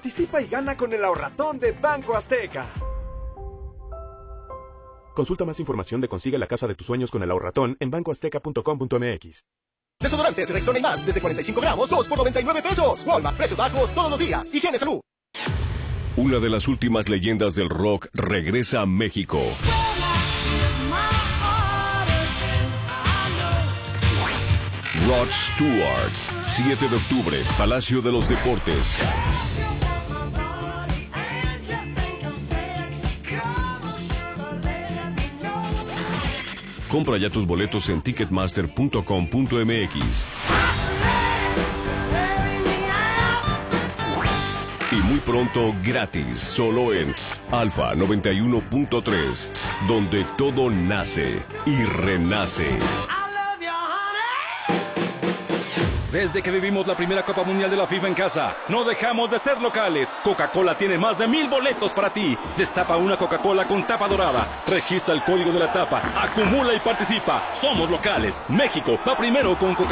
Participa y gana con el ahorratón de Banco Azteca. Consulta más información de Consigue la casa de tus sueños con el ahorratón en bancoazteca.com.mx. Desodorantes Rexona y Max desde 45 gramos, 2 por 99 pesos. Walmart, precios bajos todos los días. Higiene Salud. Una de las últimas leyendas del rock regresa a México. Rod Stewart, 7 de octubre, Palacio de los Deportes. Compra ya tus boletos en ticketmaster.com.mx. Y muy pronto gratis, solo en Alfa 91.3, donde todo nace y renace. Desde que vivimos la primera Copa Mundial de la FIFA en casa, no dejamos de ser locales. Coca-Cola tiene más de 1000 boletos para ti. Destapa una Coca-Cola con tapa dorada. Registra el código de la tapa. Acumula y participa. Somos locales. México va primero con Coca-Cola.